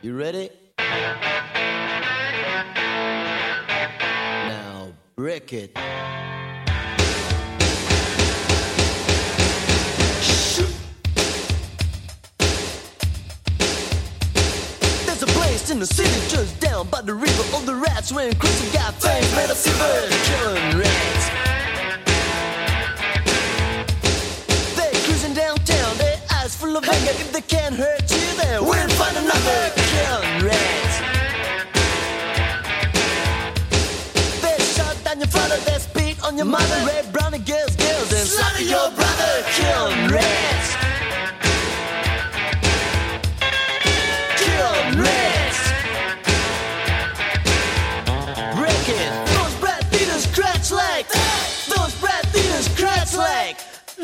You ready? Now break it. There's a place in the city just down by the river. All the rats wearing crazy got fangs made of silver, killing rats. They're cruising downtown, their eyes full of anger. If they can't hurt you, they will find another, killing rats. They shot down your father, they spit on your mother, red, brown and girls, and slaughter your brother, killing rats. Killing rats. Break it. Those brat leaders scratch like. Those brat leaders scratch like.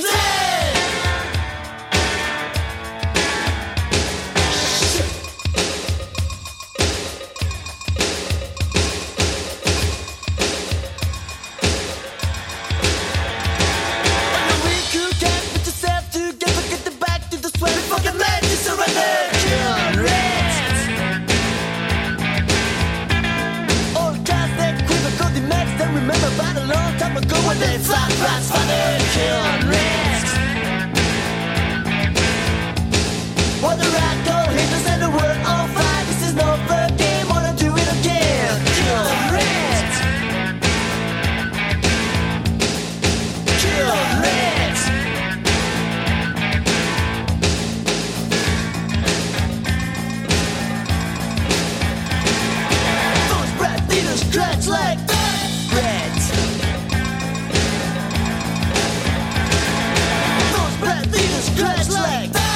Remember about a long time ago when they flat rats funny, killing rats. What the rat go haters and the world on fire. This is no fair game, wanna do it again. Killing rats. Killing rats. Those brat leaders scratch like rats. Those brat leaders scratch like